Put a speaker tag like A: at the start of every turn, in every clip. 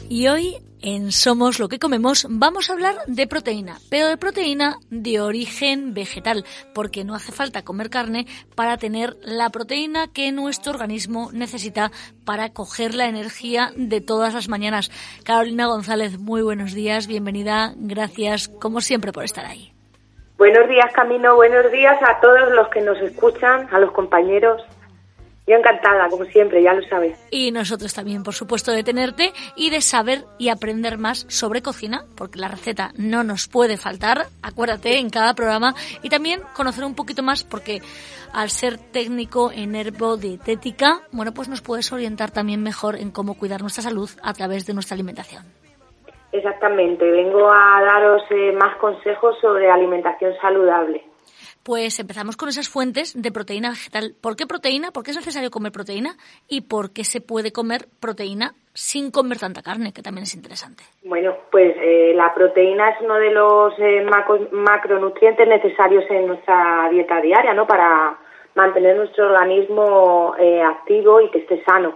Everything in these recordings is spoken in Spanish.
A: Y hoy en Somos lo que comemos vamos a hablar de proteína, pero de proteína de origen vegetal, porque no hace falta comer carne para tener la proteína que nuestro organismo necesita para coger la energía de todas las mañanas. Carolina González, muy buenos días, bienvenida, gracias como siempre por estar ahí.
B: Buenos días, Camino, buenos días a todos los que nos escuchan, a los compañeros. Yo encantada, como siempre, ya lo sabes.
A: Y nosotros también, por supuesto, de tenerte y de saber y aprender más sobre cocina, porque la receta no nos puede faltar, acuérdate, en cada programa, y también conocer un poquito más, porque al ser técnico en herbodietética, bueno, pues nos puedes orientar también mejor en cómo cuidar nuestra salud a través de nuestra alimentación.
B: Exactamente, vengo a daros más consejos sobre alimentación saludable.
A: Pues empezamos con esas fuentes de proteína vegetal. ¿Por qué proteína? ¿Por qué es necesario comer proteína? ¿Y por qué se puede comer proteína sin comer tanta carne? Que también es interesante.
B: Bueno, pues la proteína es uno de los macronutrientes necesarios en nuestra dieta diaria, ¿no? Para mantener nuestro organismo activo y que esté sano.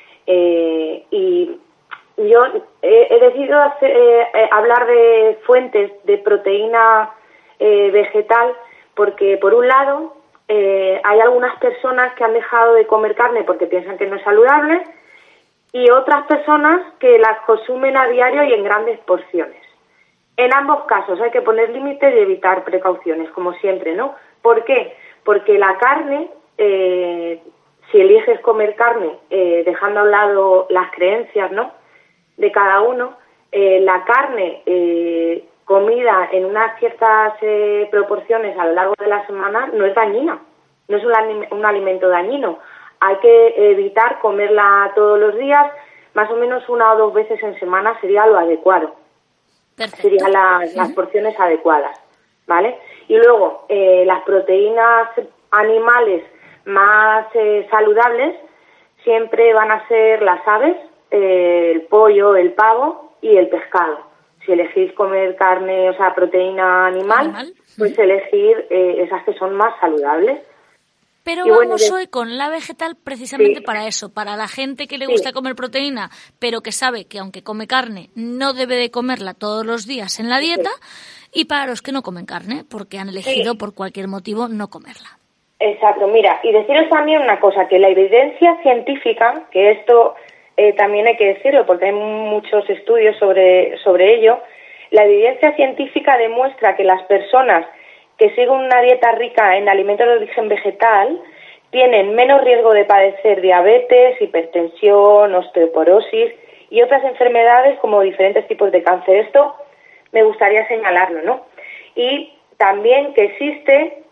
B: Y yo he decidido hablar de fuentes de proteína vegetal porque, por un lado, hay algunas personas que han dejado de comer carne porque piensan que no es saludable y otras personas que las consumen a diario y en grandes porciones. En ambos casos hay que poner límites y evitar precauciones, como siempre, ¿no? ¿Por qué? Porque la carne, si eliges comer carne, dejando a un lado las creencias, ¿no?, de cada uno, la carne comida en unas ciertas proporciones a lo largo de la semana no es dañina, no es un alimento dañino. Hay que evitar comerla todos los días, más o menos 1 o 2 veces en semana sería lo adecuado. Perfecto. Serían las porciones adecuadas, ¿vale? Y luego, las proteínas animales más saludables siempre van a ser las aves, el pollo, el pavo y el pescado. Si elegís comer carne, o sea, proteína animal, pues elegir esas que son más saludables.
A: Pero y vamos hoy con la vegetal precisamente para eso, para la gente que le gusta comer proteína, pero que sabe que aunque come carne, no debe de comerla todos los días en la dieta, y para los que no comen carne, porque han elegido por cualquier motivo no comerla.
B: Exacto, mira, y deciros también una cosa, que la evidencia científica, que esto también hay que decirlo porque hay muchos estudios sobre ello, la evidencia científica demuestra que las personas que siguen una dieta rica en alimentos de origen vegetal tienen menos riesgo de padecer diabetes, hipertensión, osteoporosis y otras enfermedades como diferentes tipos de cáncer. Esto me gustaría señalarlo, ¿no? Y también que existe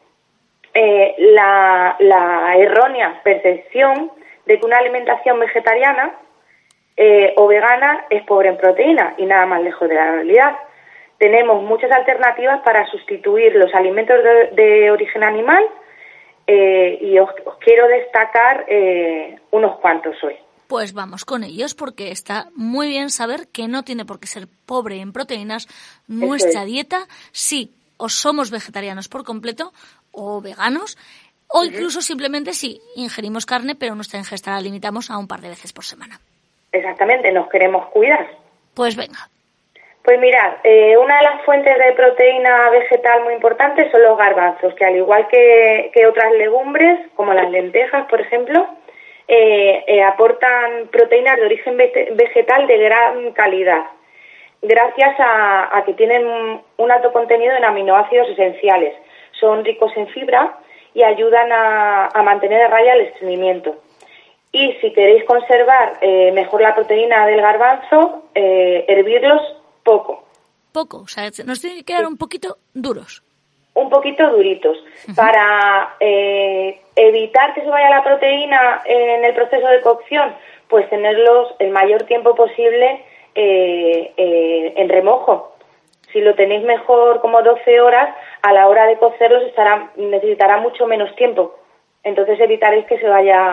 B: la errónea percepción de que una alimentación vegetariana o vegana es pobre en proteína y nada más lejos de la realidad. Tenemos muchas alternativas para sustituir los alimentos de origen animal y os quiero destacar unos cuantos hoy.
A: Pues vamos con ellos porque está muy bien saber que no tiene por qué ser pobre en proteínas nuestra dieta si o somos vegetarianos por completo o veganos o incluso simplemente si ingerimos carne pero nuestra ingesta la limitamos a un par de veces por semana.
B: Exactamente, nos queremos cuidar.
A: Pues venga.
B: Pues mirad, una de las fuentes de proteína vegetal muy importantes son los garbanzos, que al igual que otras legumbres, como las lentejas, por ejemplo, aportan proteínas de origen vegetal de gran calidad, gracias a que tienen un alto contenido en aminoácidos esenciales. Son ricos en fibra y ayudan a mantener a raya el estreñimiento. Y si queréis conservar mejor la proteína del garbanzo, hervirlos poco.
A: Poco, o sea, nos tienen que quedar un poquito duros.
B: Un poquito duritos, para evitar que se vaya la proteína en el proceso de cocción, pues tenerlos el mayor tiempo posible en remojo. Si lo tenéis mejor como 12 horas, a la hora de cocerlos necesitará mucho menos tiempo. Entonces evitaréis que se vaya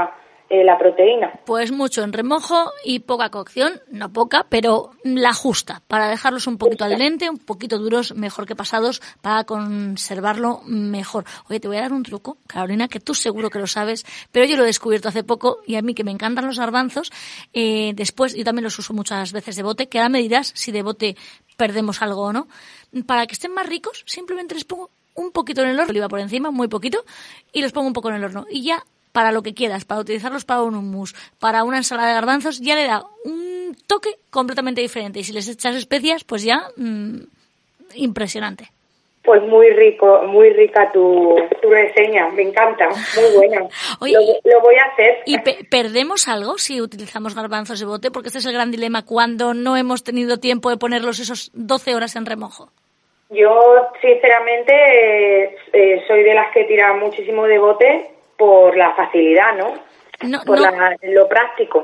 B: la proteína.
A: Pues mucho en remojo y poca cocción, no poca, pero la justa, para dejarlos un poquito al dente, un poquito duros, mejor que pasados, para conservarlo mejor. Oye, te voy a dar un truco, Carolina, que tú seguro que lo sabes, pero yo lo he descubierto hace poco y a mí que me encantan los garbanzos, después yo también los uso muchas veces de bote, que ahora me dirás si de bote perdemos algo o no. Para que estén más ricos, simplemente les pongo un poquito en el horno, oliva por encima, muy poquito, y los pongo un poco en el horno. Y ya, para lo que quieras, para utilizarlos para un hummus, para una ensalada de garbanzos, ya le da un toque completamente diferente. Y si les echas especias, pues ya, impresionante.
B: Pues muy muy rica tu reseña, me encanta, muy buena.
A: Oye,
B: lo voy a hacer.
A: ¿Y perdemos algo si utilizamos garbanzos de bote? Porque este es el gran dilema cuando no hemos tenido tiempo de ponerlos esos 12 horas en remojo.
B: Yo, sinceramente, soy de las que tira muchísimo de bote por la facilidad, ¿no? Por lo práctico.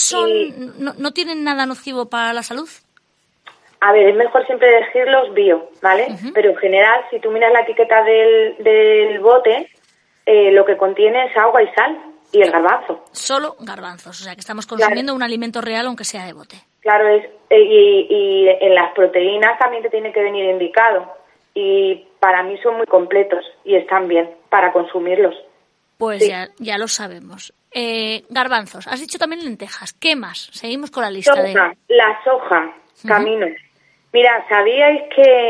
A: ¿No tienen nada nocivo para la salud?
B: A ver, es mejor siempre elegirlos bio, ¿vale? Uh-huh. Pero en general, si tú miras la etiqueta del bote, lo que contiene es agua y sal y el garbanzo.
A: Solo garbanzos, o sea que estamos consumiendo un alimento real aunque sea de bote.
B: Claro, y en las proteínas también te tiene que venir indicado. Y para mí son muy completos y están bien para consumirlos.
A: Pues sí. ya lo sabemos. Garbanzos, has dicho también lentejas. ¿Qué más? Seguimos con la lista.
B: La soja, camino. Uh-huh. Mira, ¿sabíais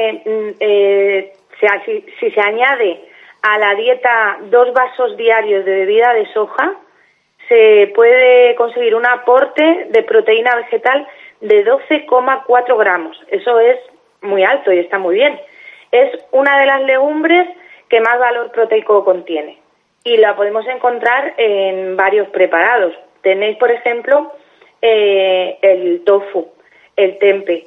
B: que si se añade a la dieta 2 vasos diarios de bebida de soja, se puede conseguir un aporte de proteína vegetal de 12,4 gramos? Eso es muy alto y está muy bien. Es una de las legumbres que más valor proteico contiene. Y la podemos encontrar en varios preparados. Tenéis, por ejemplo, el tofu, el tempeh.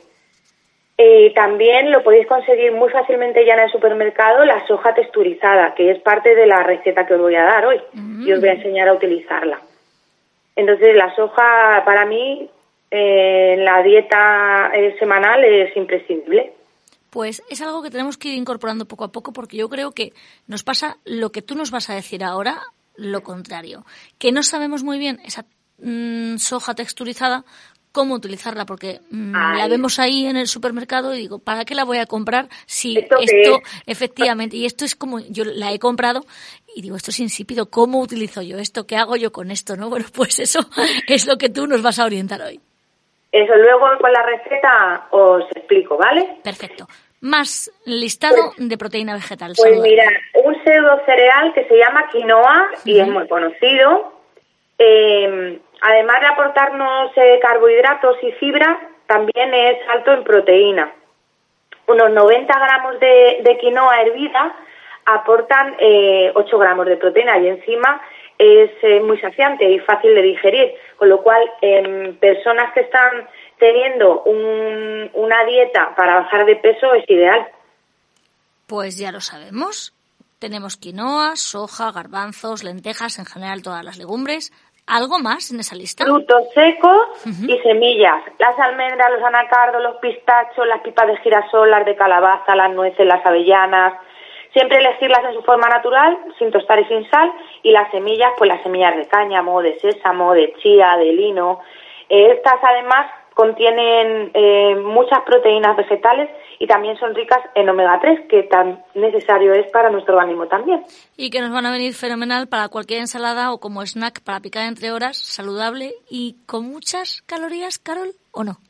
B: También lo podéis conseguir muy fácilmente ya en el supermercado, la soja texturizada, que es parte de la receta que os voy a dar hoy. Y os voy a enseñar a utilizarla. Entonces, la soja para mí en la dieta semanal es imprescindible.
A: Pues es algo que tenemos que ir incorporando poco a poco, porque yo creo que nos pasa lo que tú nos vas a decir ahora, lo contrario. Que no sabemos muy bien esa soja texturizada, cómo utilizarla, porque la vemos ahí en el supermercado y digo, ¿para qué la voy a comprar si esto efectivamente, y esto es como, yo la he comprado y digo, esto es insípido, ¿cómo utilizo yo esto? ¿Qué hago yo con esto? ¿No? Bueno, pues eso es lo que tú nos vas a orientar hoy.
B: Eso luego con la receta os explico, ¿vale?
A: Perfecto. Más listado de proteína vegetal.
B: Pues saludable. Mira, un pseudo cereal que se llama quinoa y es muy conocido. Además de aportarnos carbohidratos y fibra, también es alto en proteína. Unos 90 gramos de quinoa hervida aportan 8 gramos de proteína y encima es muy saciante y fácil de digerir, con lo cual personas que están teniendo una dieta para bajar de peso es ideal.
A: Pues ya lo sabemos. Tenemos quinoa, soja, garbanzos, lentejas, en general todas las legumbres. ¿Algo más en esa lista?
B: Frutos secos y semillas. Las almendras, los anacardos, los pistachos, las pipas de girasol, las de calabaza, las nueces, las avellanas. Siempre elegirlas en su forma natural, sin tostar y sin sal. Y las semillas, pues las semillas de cáñamo, de sésamo, de chía, de lino. Estas además contienen muchas proteínas vegetales y también son ricas en omega 3, que tan necesario es para nuestro organismo también.
A: Y que nos van a venir fenomenal para cualquier ensalada o como snack para picar entre horas, saludable y con muchas calorías, Carol, ¿o no?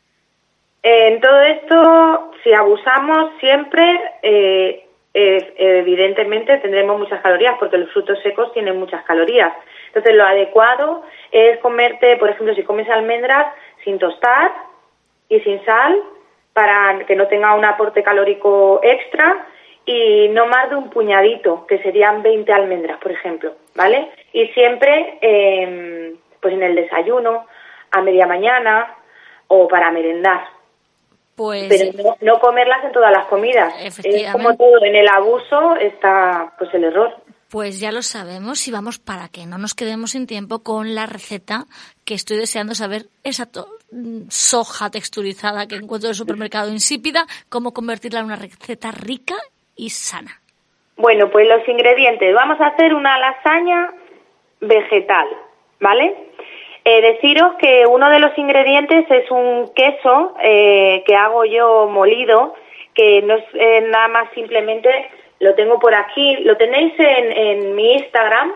B: En todo esto, si abusamos siempre, evidentemente tendremos muchas calorías porque los frutos secos tienen muchas calorías. Entonces lo adecuado es comerte, por ejemplo, si comes almendras sin tostar y sin sal, para que no tenga un aporte calórico extra, y no más de un puñadito, que serían 20 almendras, por ejemplo, ¿vale? Y siempre, pues en el desayuno, a media mañana o para merendar.
A: Pues
B: pero no comerlas en todas las comidas. Es como todo, en el abuso está pues el error.
A: Pues ya lo sabemos y vamos para que no nos quedemos sin tiempo con la receta que estoy deseando saber, esa soja texturizada que encuentro en el supermercado insípida, cómo convertirla en una receta rica y sana.
B: Bueno, pues los ingredientes. Vamos a hacer una lasaña vegetal. ¿vale? Deciros que uno de los ingredientes es un queso que hago yo molido, que no es nada más simplemente, lo tengo por aquí, lo tenéis en mi Instagram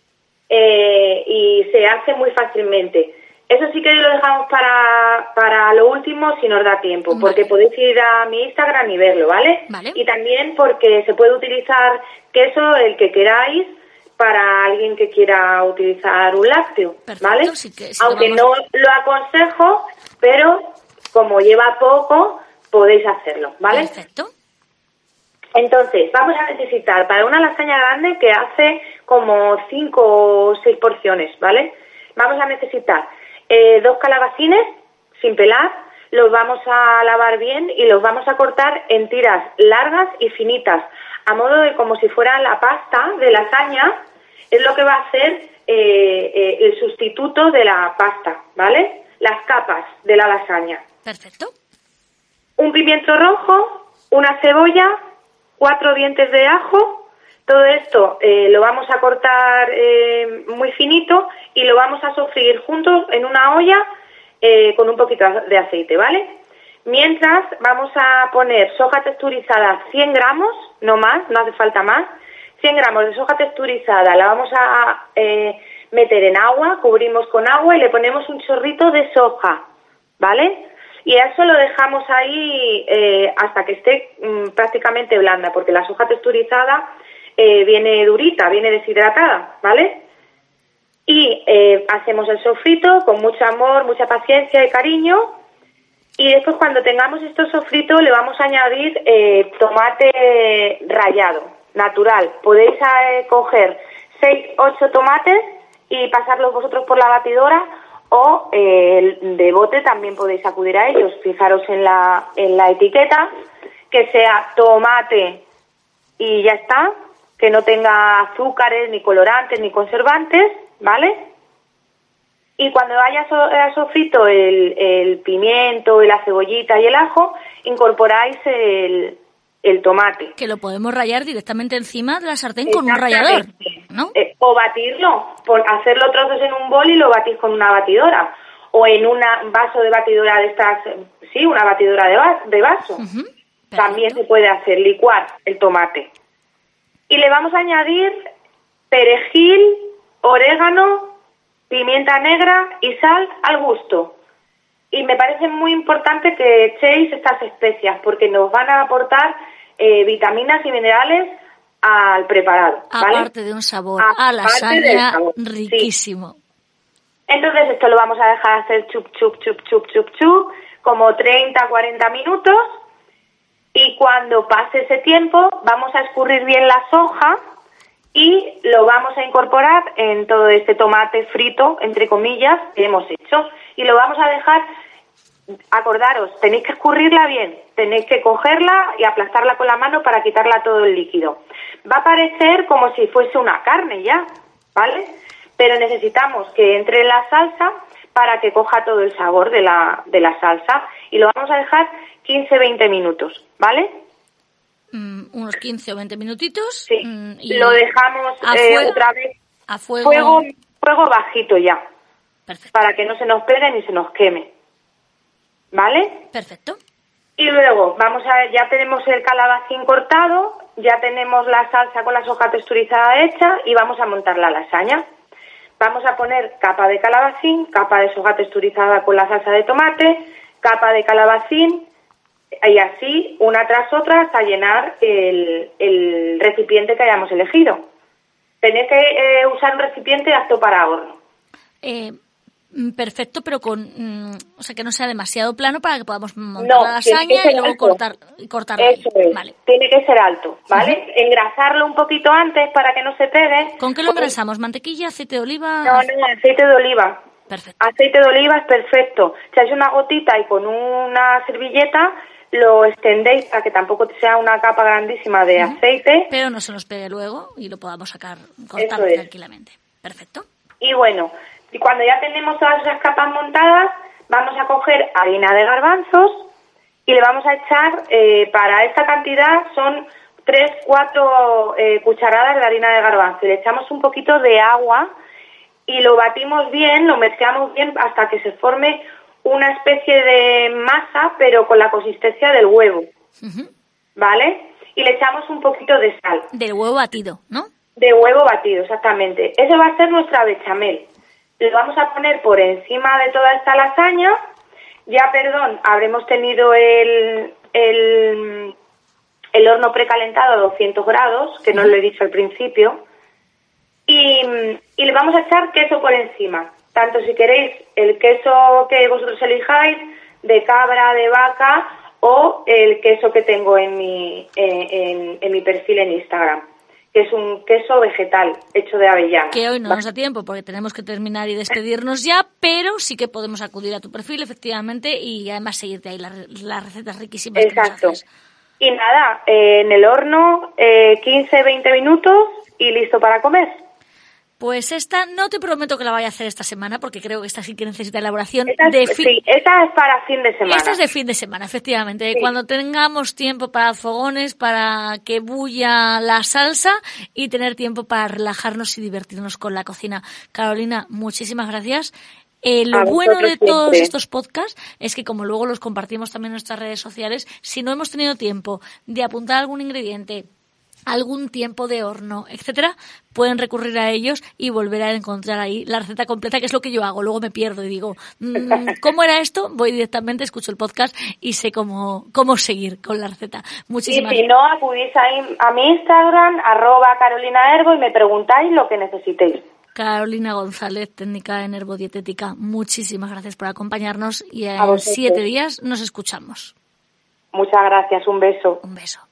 B: y se hace muy fácilmente. Eso sí que lo dejamos para lo último si nos da tiempo, porque podéis ir a mi Instagram y verlo, ¿vale? Y también porque se puede utilizar queso, el que queráis, para alguien que quiera utilizar un lácteo, ¿vale? Aunque no lo aconsejo, pero como lleva poco, podéis hacerlo, ¿vale?
A: Perfecto.
B: Entonces, vamos a necesitar para una lasaña grande que hace como 5 o 6 porciones, ¿vale? Vamos a necesitar 2 calabacines sin pelar, los vamos a lavar bien y los vamos a cortar en tiras largas y finitas, a modo de como si fuera la pasta de lasaña, es lo que va a hacer el sustituto de la pasta, ¿vale? Las capas de la lasaña.
A: Perfecto.
B: Un pimiento rojo, una cebolla, 4 dientes de ajo. Todo esto lo vamos a cortar muy finito y lo vamos a sofreír juntos en una olla con un poquito de aceite, ¿vale? Mientras vamos a poner soja texturizada 100 gramos, no más, no hace falta más. 100 gramos de soja texturizada la vamos a meter en agua, cubrimos con agua y le ponemos un chorrito de soja, ¿vale? Y eso lo dejamos ahí hasta que esté prácticamente blanda, porque la soja texturizada viene durita, viene deshidratada, ¿vale? Y hacemos el sofrito con mucho amor, mucha paciencia y cariño. Y después, cuando tengamos esto sofrito, le vamos a añadir tomate rallado, natural. Podéis coger 6, 8 tomates y pasarlos vosotros por la batidora, o de bote también podéis acudir a ellos. Fijaros en la etiqueta, que sea tomate y ya está, que no tenga azúcares, ni colorantes, ni conservantes, ¿vale? Y cuando haya sofrito el pimiento, y la cebollita y el ajo, incorporáis el tomate.
A: Que lo podemos rallar directamente encima de la sartén con un rallador, ¿no?
B: O batirlo, hacerlo trozos en un bol y lo batís con una batidora. O en un vaso de batidora de estas, sí, una batidora de vaso. También se puede hacer, licuar el tomate. Y le vamos a añadir perejil, orégano, pimienta negra y sal al gusto. Y me parece muy importante que echéis estas especias porque nos van a aportar vitaminas y minerales al preparado, ¿vale?
A: Aparte de un sabor a lasaña riquísimo.
B: Sí. Entonces esto lo vamos a dejar hacer chup, chup, chup, chup, chup, chup, como 30-40 minutos. Y cuando pase ese tiempo vamos a escurrir bien la soja y lo vamos a incorporar en todo este tomate frito, entre comillas, que hemos hecho. Y lo vamos a dejar, acordaros, tenéis que escurrirla bien, tenéis que cogerla y aplastarla con la mano para quitarla todo el líquido. Va a parecer como si fuese una carne ya, ¿vale? Pero necesitamos que entre en la salsa para que coja todo el sabor de la salsa. Y lo vamos a dejar 15-20 minutos, ¿vale?
A: Unos 15 o 20 minutitos.
B: Sí, y lo dejamos otra vez
A: a fuego
B: bajito ya.
A: Perfecto.
B: Para que no se nos pegue ni se nos queme, ¿vale?
A: Perfecto.
B: Y luego ya tenemos el calabacín cortado, ya tenemos la salsa con la soja texturizada hecha y vamos a montar la lasaña. Vamos a poner capa de calabacín, capa de soja texturizada con la salsa de tomate, capa de calabacín, y así una tras otra hasta llenar el recipiente que hayamos elegido. Tenéis que usar un recipiente apto para horno.
A: Perfecto, pero o sea, que no sea demasiado plano para que podamos montar la lasaña y luego cortarlo.
B: Eso es.
A: Vale.
B: Tiene que ser alto, ¿vale? Uh-huh. Engrasarlo un poquito antes para que no se pegue.
A: ¿Con qué lo engrasamos? ¿Mantequilla, aceite de oliva?
B: No, aceite de oliva.
A: Perfecto.
B: Aceite de oliva es perfecto. Echáis una gotita y con una servilleta lo extendéis para que tampoco sea una capa grandísima de aceite.
A: Pero no se nos pegue luego y lo podamos cortar tranquilamente. Perfecto.
B: Y bueno, y cuando ya tenemos todas esas capas montadas, vamos a coger harina de garbanzos y le vamos a echar, para esta cantidad son 3-4 cucharadas de harina de garbanzo. Y le echamos un poquito de agua y lo batimos bien, lo mezclamos bien hasta que se forme una especie de masa, pero con la consistencia del huevo, ¿vale? Y le echamos un poquito de sal.
A: Del huevo batido, ¿no?
B: De huevo batido, exactamente. Ese va a ser nuestra bechamel. Lo vamos a poner por encima de toda esta lasaña. Ya, habremos tenido el horno precalentado a 200 grados, que no lo he dicho al principio. Y le vamos a echar queso por encima. Tanto si queréis el queso que vosotros elijáis, de cabra, de vaca, o el queso que tengo en mi perfil en Instagram, que es un queso vegetal hecho de avellana.
A: Que hoy no nos da tiempo porque tenemos que terminar y despedirnos ya, pero sí que podemos acudir a tu perfil, efectivamente, y además seguirte ahí las recetas riquísimas.
B: Exacto. Y nada, en el horno 15-20 minutos y listo para comer.
A: Pues esta no te prometo que la vaya a hacer esta semana, porque creo que esta sí que necesita elaboración.
B: Sí, esta es para fin de semana.
A: Esta es de fin de semana, efectivamente. Sí. Cuando tengamos tiempo para fogones, para que bulla la salsa y tener tiempo para relajarnos y divertirnos con la cocina. Carolina, muchísimas gracias. Lo bueno de todos estos podcasts es que como luego los compartimos también en nuestras redes sociales, si no hemos tenido tiempo de apuntar algún ingrediente, algún tiempo de horno, etcétera, pueden recurrir a ellos y volver a encontrar ahí la receta completa, que es lo que yo hago. Luego me pierdo y digo, ¿cómo era esto? Voy directamente, escucho el podcast y sé cómo seguir con la receta. Muchísimas
B: gracias. Y si no, acudís ahí a mi Instagram, @carolinaherbo, y me preguntáis lo que necesitéis.
A: Carolina González, técnica en herbodietética, muchísimas gracias por acompañarnos y en 7 días nos escuchamos.
B: Muchas gracias, un beso.
A: Un beso.